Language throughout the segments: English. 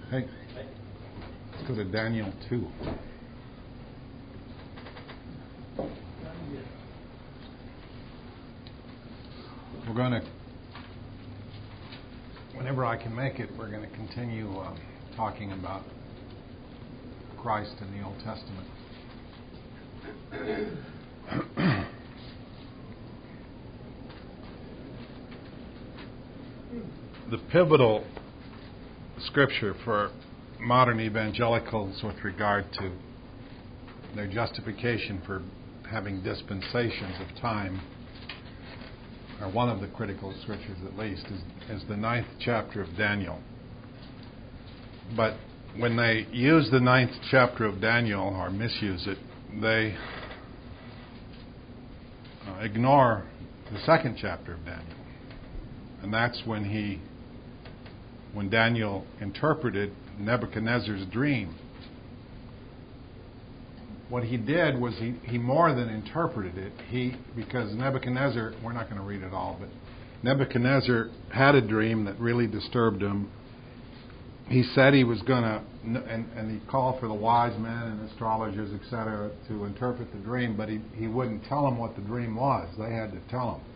Hey, let's go to Daniel 2. We're going to, whenever I can make it, we're going to continue talking about Christ in the Old Testament. The pivotal scripture for modern evangelicals with regard to their justification for having dispensations of time, or one of the critical scriptures at least, is the 9th chapter of Daniel. But when they use the 9th chapter of Daniel, or misuse it, they ignore the 2nd chapter of Daniel. And that's when Daniel interpreted Nebuchadnezzar's dream. What he did was he more than interpreted it. Because Nebuchadnezzar, we're not going to read it all, but Nebuchadnezzar had a dream that really disturbed him. He said he was going to, and he called for the wise men and astrologers, etc., to interpret the dream, but he wouldn't tell them what the dream was. They had to tell him.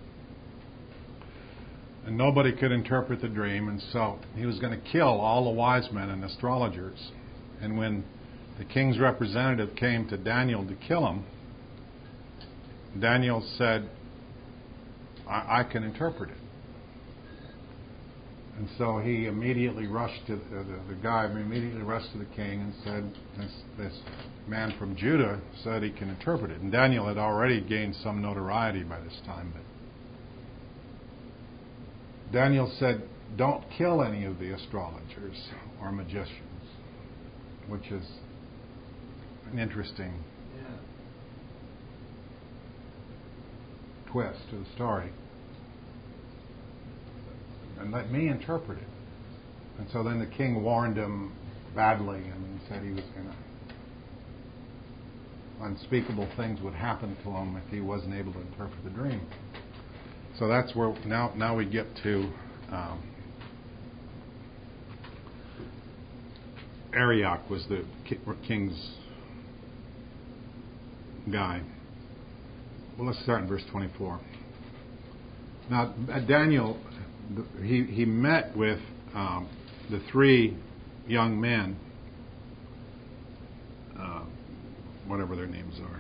And nobody could interpret the dream, and so he was going to kill all the wise men and astrologers. And when the king's representative came to Daniel to kill him, Daniel said, I can interpret it. And so he immediately rushed to the guy immediately rushed to the king and said, this man from Judah said he can interpret it. And Daniel had already gained some notoriety by this time. But Daniel said, don't kill any of the astrologers or magicians, which is an interesting twist to the story. And let me interpret it. And so then the king warned him badly, and he said he was going to, unspeakable things would happen to him if he wasn't able to interpret the dream. So that's where now we get to Arioch was the king's guy. Well, let's start in verse 24. Now, Daniel, he met with the three young men, whatever their names are.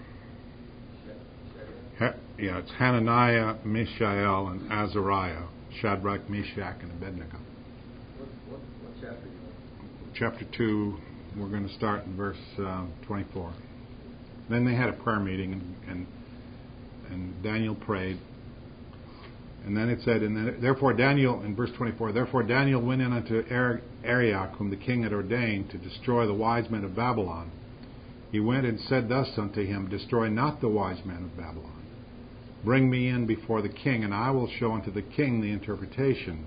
It's Hananiah, Mishael, and Azariah, Shadrach, Meshach, and Abednego. What chapter are you on? Chapter 2, we're going to start in verse 24. Then they had a prayer meeting, and Daniel prayed. And then it said, therefore Daniel, in verse 24, therefore Daniel went in unto Arioch, whom the king had ordained to destroy the wise men of Babylon. He went and said thus unto him, destroy not the wise men of Babylon. Bring me in before the king, and I will show unto the king the interpretation.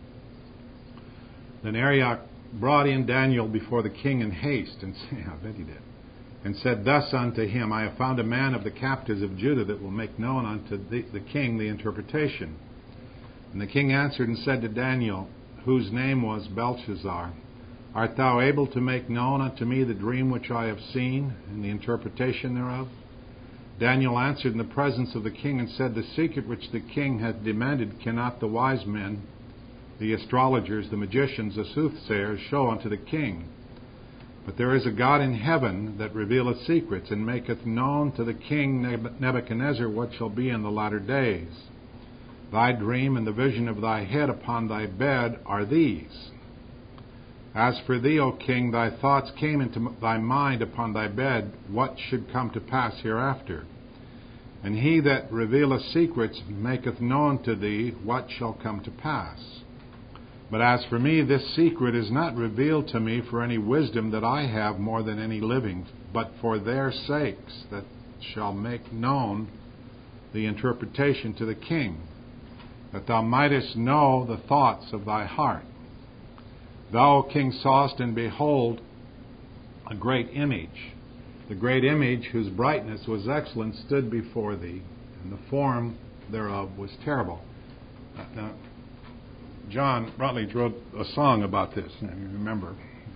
Then Arioch brought in Daniel before the king in haste, and I bet he did, and said thus unto him, I have found a man of the captives of Judah that will make known unto the king the interpretation. And the king answered and said to Daniel, whose name was Belshazzar, art thou able to make known unto me the dream which I have seen, and the interpretation thereof? Daniel answered in the presence of the king and said, the secret which the king hath demanded cannot the wise men, the astrologers, the magicians, the soothsayers show unto the king. But there is a God in heaven that revealeth secrets, and maketh known to the king Nebuchadnezzar what shall be in the latter days. Thy dream and the vision of thy head upon thy bed are these. As for thee, O king, thy thoughts came into thy mind upon thy bed, what should come to pass hereafter. And he that revealeth secrets maketh known to thee what shall come to pass. But as for me, this secret is not revealed to me for any wisdom that I have more than any living, but for their sakes that shall make known the interpretation to the king, that thou mightest know the thoughts of thy heart. Thou, O king, sawest, and behold, a great image. The great image, whose brightness was excellent, stood before thee, and the form thereof was terrible. Now, John Rutledge wrote a song about this. Now, you remember,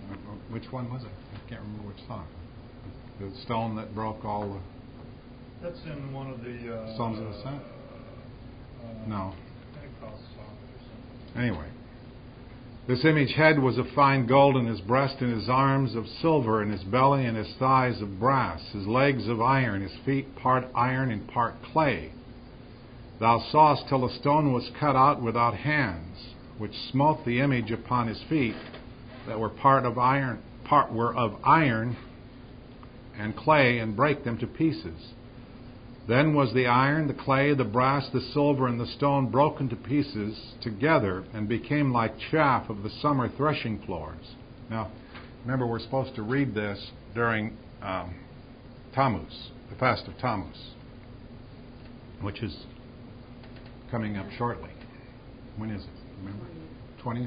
Which one was it? I can't remember which song. The stone that broke all the... That's in one of the... Psalms of Ascent? No. Pentecost songs or something. Anyway. This image head was of fine gold, and his breast and his arms of silver, and his belly and his thighs of brass, his legs of iron, his feet part iron and part clay. Thou sawest till the stone was cut out without hands, which smote the image upon his feet, that were were of iron and clay, and brake them to pieces. Then was the iron, the clay, the brass, the silver, and the stone broken to pieces together, and became like chaff of the summer threshing floors. Now, remember, we're supposed to read this during Tammuz, the fast of Tammuz, which is coming up shortly. When is it? Remember? 20th?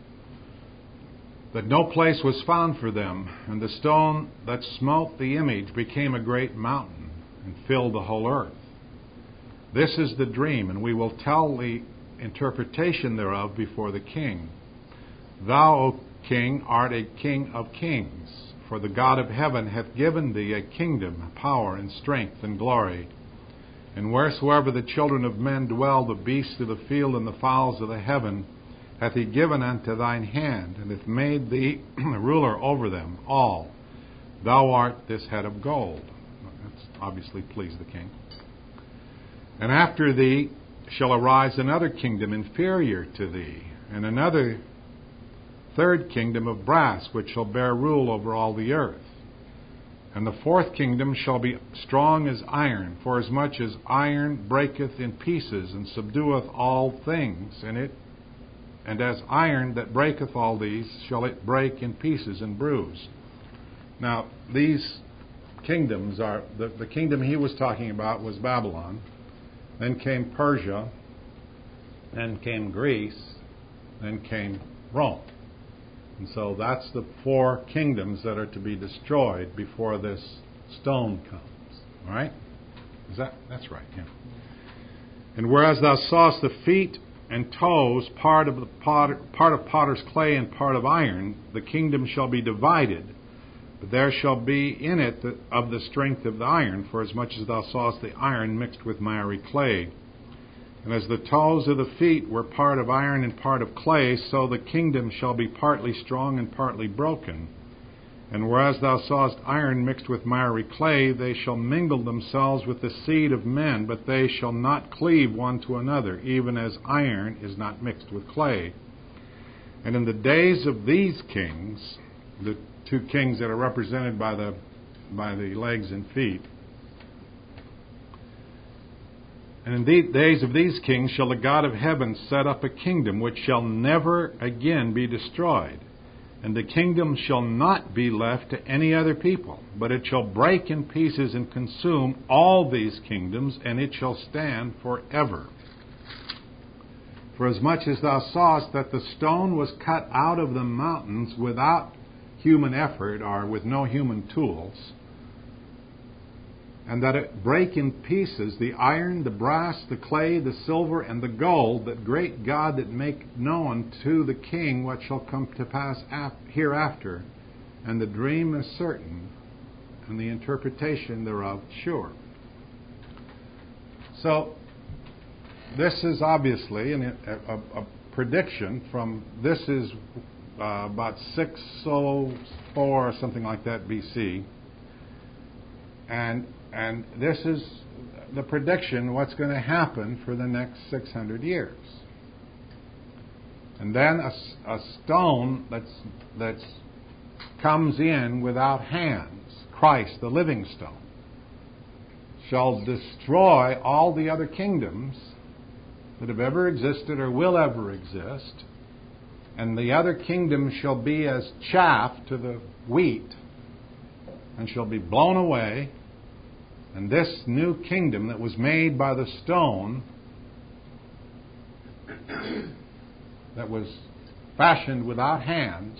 That no place was found for them, and the stone that smote the image became a great mountain, and filled the whole earth. This is the dream, and we will tell the interpretation thereof before the king. Thou, O king, art a king of kings, for the God of heaven hath given thee a kingdom, power, and strength, and glory. And wheresoever the children of men dwell, the beasts of the field and the fowls of the heaven, hath he given unto thine hand, and hath made thee ruler over them all. Thou art this head of gold. That's obviously pleased the king. And after thee shall arise another kingdom inferior to thee, and another third kingdom of brass, which shall bear rule over all the earth. And the fourth kingdom shall be strong as iron, forasmuch as iron breaketh in pieces, and subdueth all things, and as iron that breaketh all these, shall it break in pieces and bruise. Now, these kingdoms are, the kingdom he was talking about was Babylon, then came Persia, then came Greece, then came Rome. And so that's the four kingdoms that are to be destroyed before this stone comes. All right? That's right, yeah. And whereas thou sawest the feet and toes, part of potter's clay and part of iron, the kingdom shall be divided, but there shall be in it of the strength of the iron, for as much as thou sawest the iron mixed with miry clay. And as the toes of the feet were part of iron and part of clay, so the kingdom shall be partly strong and partly broken. And whereas thou sawest iron mixed with miry clay, they shall mingle themselves with the seed of men, but they shall not cleave one to another, even as iron is not mixed with clay. And in the days of these kings, the two kings that are represented by the legs and feet, and in the days of these kings shall the God of heaven set up a kingdom which shall never again be destroyed. And the kingdom shall not be left to any other people, but it shall break in pieces and consume all these kingdoms, and it shall stand forever. For as much as thou sawest that the stone was cut out of the mountains without human effort or with no human tools, and that it brake in pieces the iron, the brass, the clay, the silver, and the gold, that great God that make known to the king what shall come to pass hereafter, and the dream is certain, and the interpretation thereof sure. So, this is obviously a prediction from, this is about 604 or something like that BC, and this is the prediction what's going to happen for the next 600 years. And then a stone that comes in without hands, Christ, the living stone, shall destroy all the other kingdoms that have ever existed or will ever exist. And the other kingdoms shall be as chaff to the wheat, and shall be blown away. And this new kingdom that was made by the stone, that was fashioned without hands,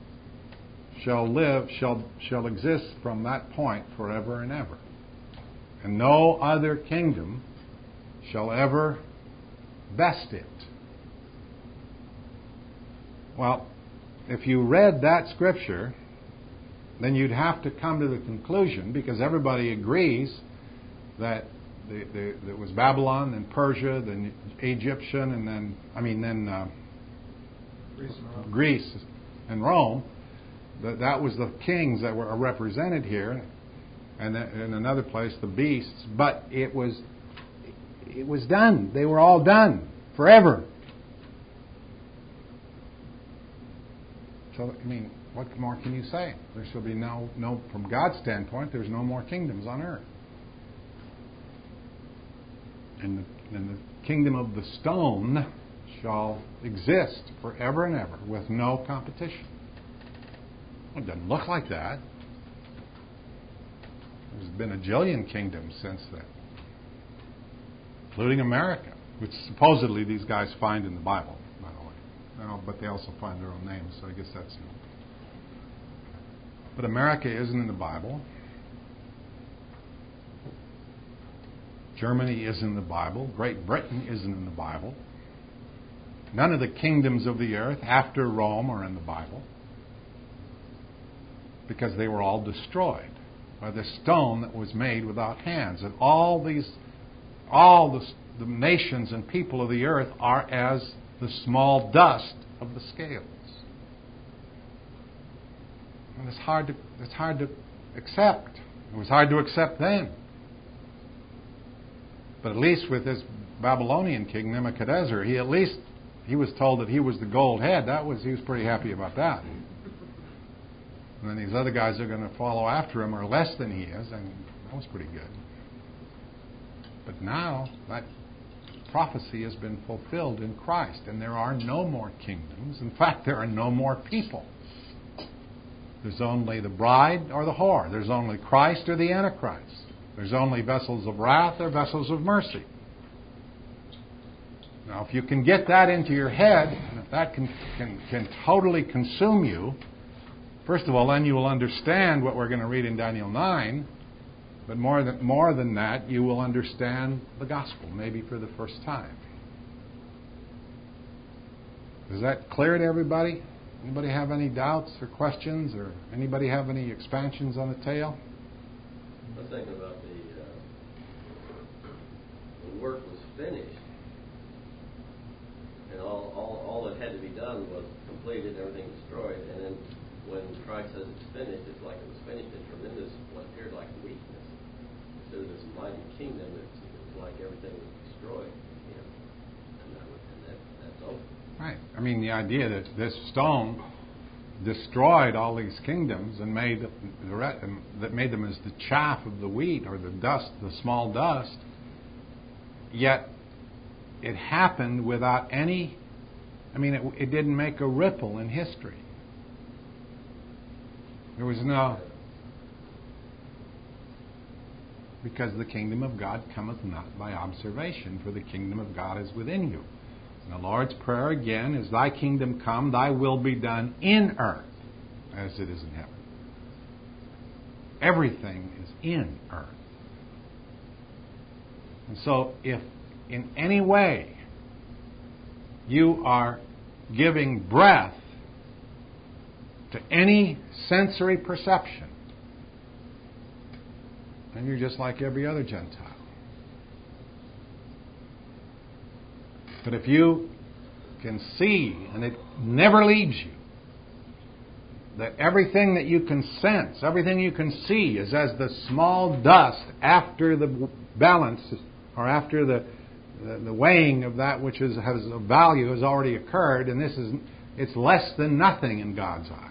shall exist from that point forever and ever. And no other kingdom shall ever best it. Well, if you read that scripture then you'd have to come to the conclusion, because everybody agrees that it was Babylon, then Persia, then Egyptian, and then Greece and Rome. That was the kings that were represented here, and in another place the beasts. But it was done. They were all done forever. So what more can you say? There shall be no. From God's standpoint, there's no more kingdoms on earth. And the kingdom of the stone shall exist forever and ever with no competition. Well, it doesn't look like that. There's been a jillion kingdoms since then, including America, which supposedly these guys find in the Bible, by the way. But they also find their own names, so I guess that's... But America isn't in the Bible. Germany isn't in the Bible. Great Britain isn't in the Bible. None of the kingdoms of the earth after Rome are in the Bible, because they were all destroyed by the stone that was made without hands. And all the nations and people of the earth are as the small dust of the scales. And it's hard to accept. It was hard to accept then. But at least with this Babylonian king, Nebuchadnezzar, he was told that he was the gold head. He was pretty happy about that. And then these other guys that are going to follow after him are less than he is, and that was pretty good. But now that prophecy has been fulfilled in Christ, and there are no more kingdoms. In fact, there are no more people. There's only the bride or the whore. There's only Christ or the Antichrist. There's only vessels of wrath or vessels of mercy. Now, if you can get that into your head, and if that can totally consume you, first of all, then you will understand what we're going to read in Daniel 9. But more than that, you will understand the gospel, maybe for the first time. Is that clear to everybody? Anybody have any doubts or questions, or anybody have any expansions on the tale? I was thinking about the work was finished, and all that had to be done was completed, everything destroyed, and then when Christ says it's finished, it's like it was finished in tremendous, what appeared like weakness. Instead of this mighty kingdom, it's like everything was destroyed, and that's over. Right. The idea that this stone destroyed all these kingdoms and made them as the chaff of the wheat, or the dust, the small dust. Yet it happened without any. It didn't make a ripple in history. There was no. Because the kingdom of God cometh not by observation, for the kingdom of God is within you. And the Lord's Prayer again is, Thy kingdom come, Thy will be done in earth as it is in heaven. Everything is in earth. And so if in any way you are giving breath to any sensory perception, then you're just like every other Gentile. But if you can see, and it never leaves you, that everything that you can sense, everything you can see is as the small dust after the balance, or after the weighing of that which has a value has already occurred, and it's less than nothing in God's eyes.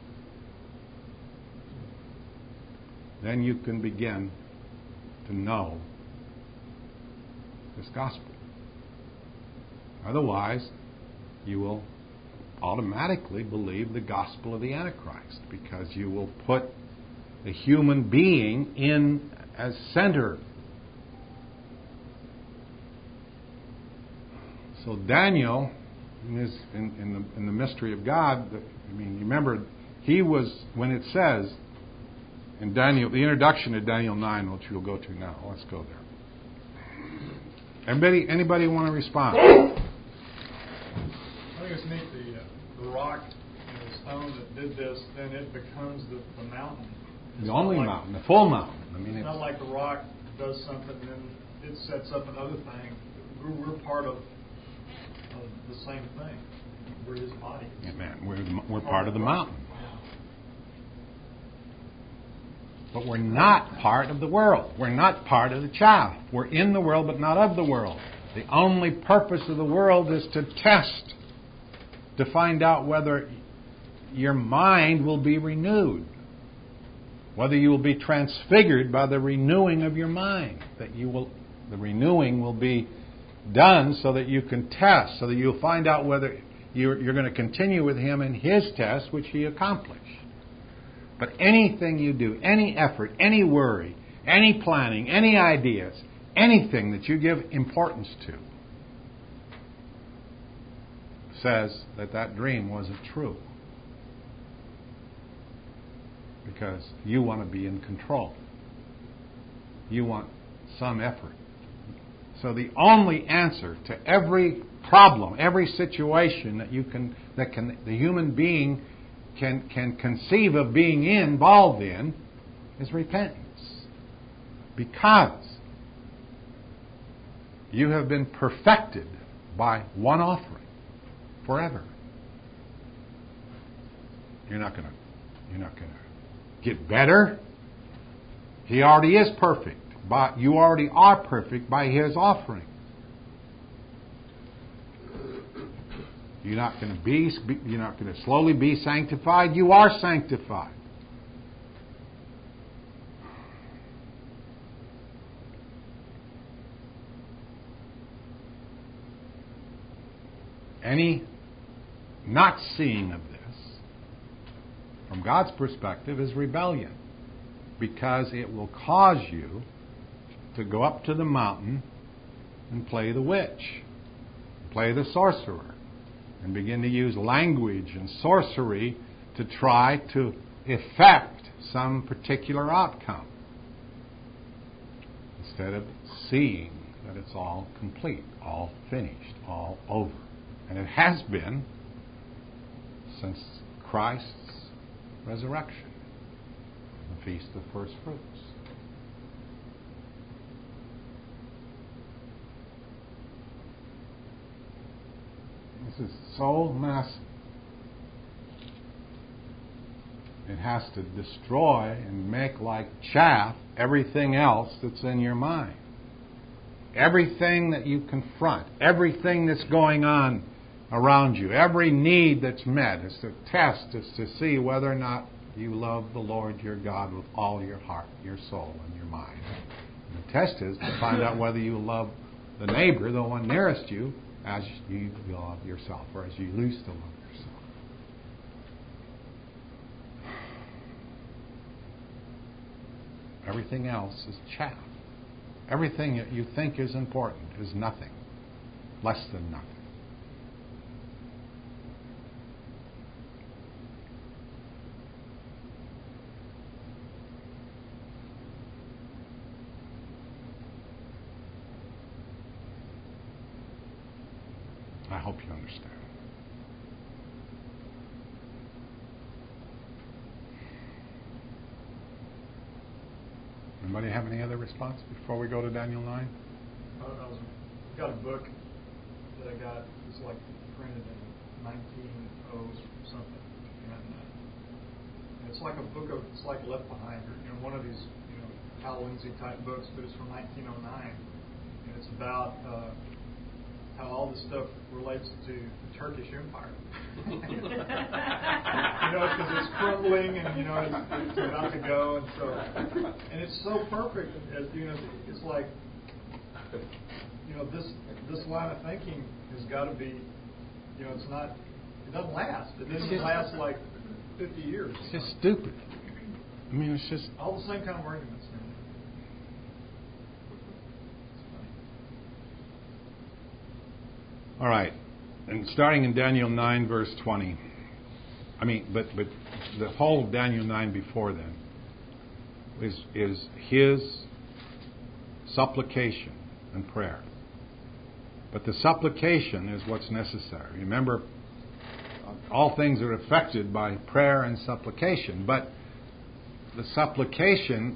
Then you can begin to know this gospel. Otherwise, you will automatically believe the gospel of the Antichrist, because you will put the human being in as center. So Daniel, in the mystery of God, you remember, he was, when it says in Daniel, the introduction to Daniel 9, which we'll go to now. Let's go there. Anybody want to respond? I think it's neat. The rock is stone that did this, then it becomes the mountain. It's The only not mountain, the full mountain. I mean, it's not like the rock does something and then it sets up another thing. We're part of the same thing. We're His body. Amen. We're part of the mountain. But we're not part of the world. We're not part of the chaff. We're in the world, but not of the world. The only purpose of the world is to test, to find out whether your mind will be renewed, whether you will be transfigured by the renewing of your mind. The renewing will be done so that you can test, so that you'll find out whether you're going to continue with Him in His test, which He accomplished. But anything you do, any effort, any worry, any planning, any ideas, anything that you give importance to, says that dream wasn't true. Because you want to be in control. You want some effort. So the only answer to every problem, every situation that the human being can conceive of being involved in is repentance. Because you have been perfected by one offering forever. You're not going to get better. He already is perfect. But you already are perfect by His offering. You're not going to slowly be sanctified. You are sanctified. Any not seeing of this, from God's perspective, is rebellion. Because it will cause you to go up to the mountain and play the witch, play the sorcerer, and begin to use language and sorcery to try to effect some particular outcome, instead of seeing that it's all complete, all finished, all over. And it has been since Christ's resurrection, the Feast of First Fruits. This is so massive. It has to destroy and make like chaff everything else that's in your mind. Everything that you confront, everything that's going on around you, every need that's met is to test, is to see whether or not you love the Lord your God with all your heart, your soul, and your mind. And the test is to find out whether you love the neighbor, the one nearest you, as you love yourself, or as you used to love yourself. Everything else is chaff. Everything that you think is important is nothing, less than nothing. I hope you understand. Anybody have any other response before we go to Daniel 9? I've got a book that I got. It's like printed in 1900 something, and it's like a book of, it's like Left Behind, or one of these Hal Lindsey type books, but it's from 1909, and it's about how all this stuff relates to the Turkish Empire. Because it's crumbling and it's about to go, and it's so perfect. As it's like this line of thinking has got to be, it's not, it doesn't last. It doesn't last like 50 years. It's just stupid. I mean, it's just all the same kind of arguments. All right, and starting in Daniel 9, verse 20. But the whole of Daniel 9 before then is his supplication and prayer. But the supplication is what's necessary. Remember, all things are affected by prayer and supplication. But the supplication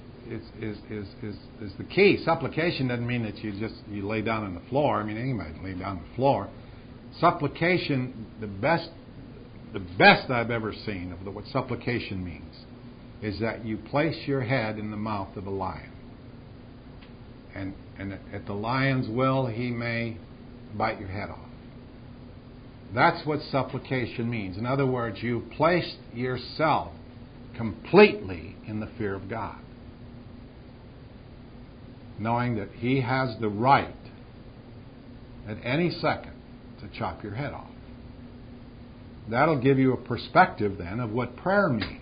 is the key. Supplication doesn't mean that you lay down on the floor. I mean, anybody can lay down on the floor. Supplication, the best I've ever seen of what supplication means is that you place your head in the mouth of a lion. And at the lion's will, he may bite your head off. That's what supplication means. In other words, you placed yourself completely in the fear of God, knowing that He has the right at any second to chop your head off. That'll give you a perspective then of what prayer means.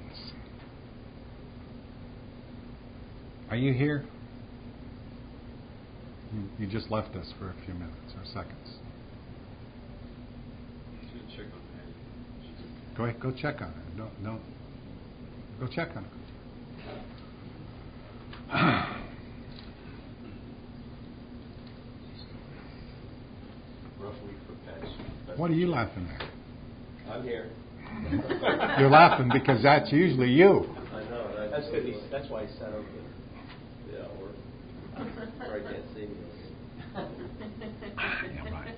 Are you here? You just left us for a few minutes or seconds. Go ahead, go check on it. Don't. Go check on it. What are you laughing at? I'm here. You're laughing because that's usually you. I know. That's good. That's why he sat over there. Yeah, we're probably can't see me. Yeah, right.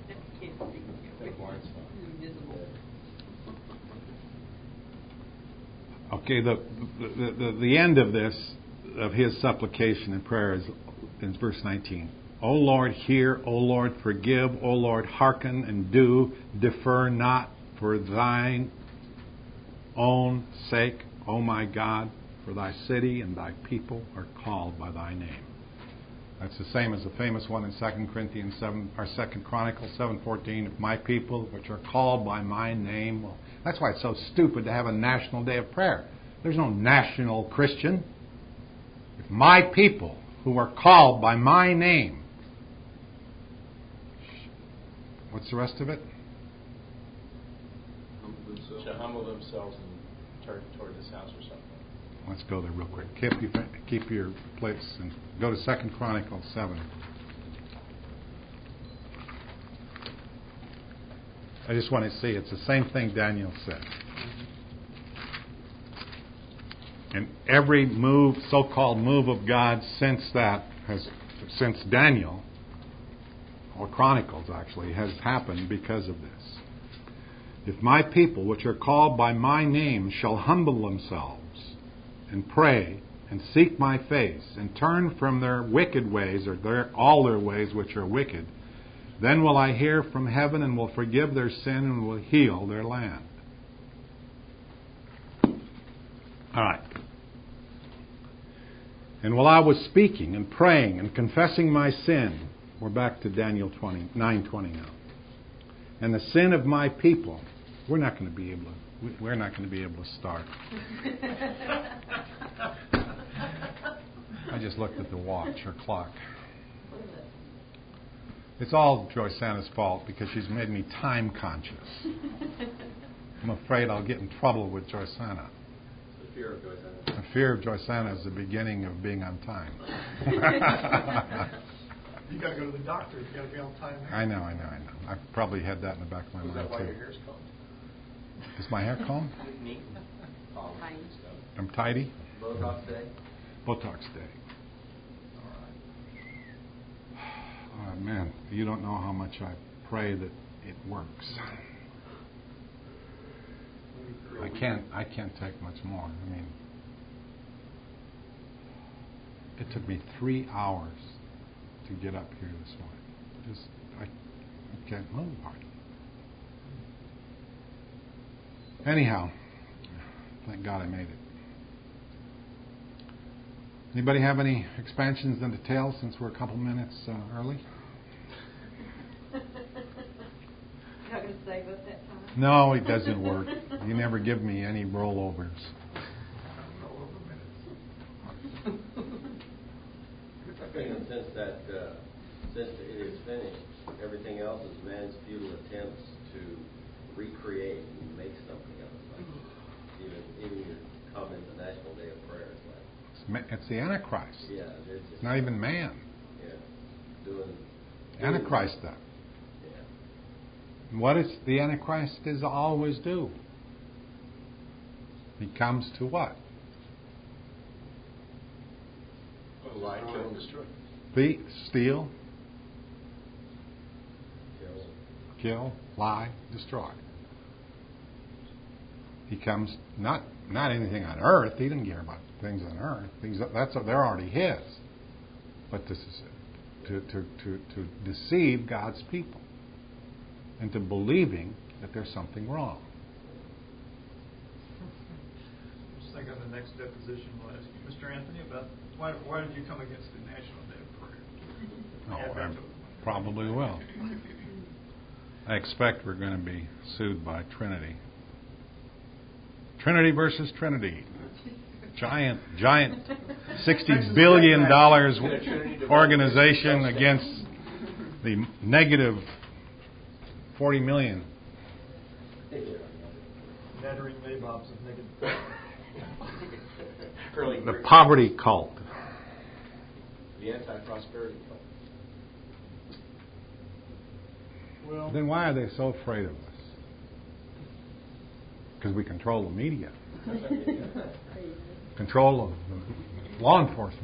Okay, the end of this, of his supplication and prayer is in verse 19. O Lord, hear. O Lord, forgive. O Lord, hearken and do. Defer not for thine own sake, O my God, for thy city and thy people are called by thy name. That's the same as the famous one in 2 Corinthians 7, or 2 Chronicles 7:14. If my people, which are called by my name, well, that's why it's so stupid to have a national day of prayer. There's no national Christian. If my people, who are called by my name, what's the rest of it? To humble themselves and turn toward this house or something. Let's go there real quick. Keep your place and go to 2 Chronicles 7. I just want to see. It's the same thing Daniel said. And every move, so-called move of God since Daniel, or Chronicles actually, has happened because of this. If my people, which are called by my name, shall humble themselves and pray and seek my face and turn from their wicked ways, or all their ways which are wicked, then will I hear from heaven and will forgive their sin and will heal their land. All right. And while I was speaking and praying and confessing my sin, we're back to Daniel 9:20 now. And the sin of my people, we're not going to be able to start. I just looked at the watch or clock. It's all Joyceanna's fault because she's made me time conscious. I'm afraid I'll get in trouble with Joyceanna. The fear of Joyceanna. The fear of Joyceanna is the beginning of being on time. You got to go to the doctor. You got to be on time. I know. I've probably had that in the back of my mind Is that why too. your hair's combed? Is my hair combed? Neat. I'm tidy? Botox day. Botox day. Oh, man, you don't know how much I pray that it works. I can't take much more. I mean, it took me 3 hours to get up here this morning. I can't move hardly. Anyhow, thank God I made it. Anybody have any expansions and details since we're a couple minutes early? You're not going to save us that time? No, it doesn't work. You never give me any rollovers. I think since it is finished, everything else is man's futile attempts to recreate and make something of it. Like even your comment, the National Day of Prayer, It's the Antichrist. yeah, It's not even man. Yeah, doing Antichrist stuff. Yeah. What is the Antichrist is always do? He comes to what? Lie, kill, and destroy. Thief, steal, Kill. kill, lie, destroy. He comes not anything on earth. He didn't care about things on earth. They're already his. But this is to deceive God's people into believing that there's something wrong. I just think on the next deposition we'll ask you, Mr. Anthony, about why did you come against the National Day of Prayer? Oh, I probably will. I expect we're going to be sued by Trinity. Trinity versus Trinity. Giant $60 billion organization against the negative 40 million. Nattering nabobs of negative. The poverty cult. The anti-prosperity cult. Well, Then why are they so afraid of us? Because we control the media. Control the law enforcement.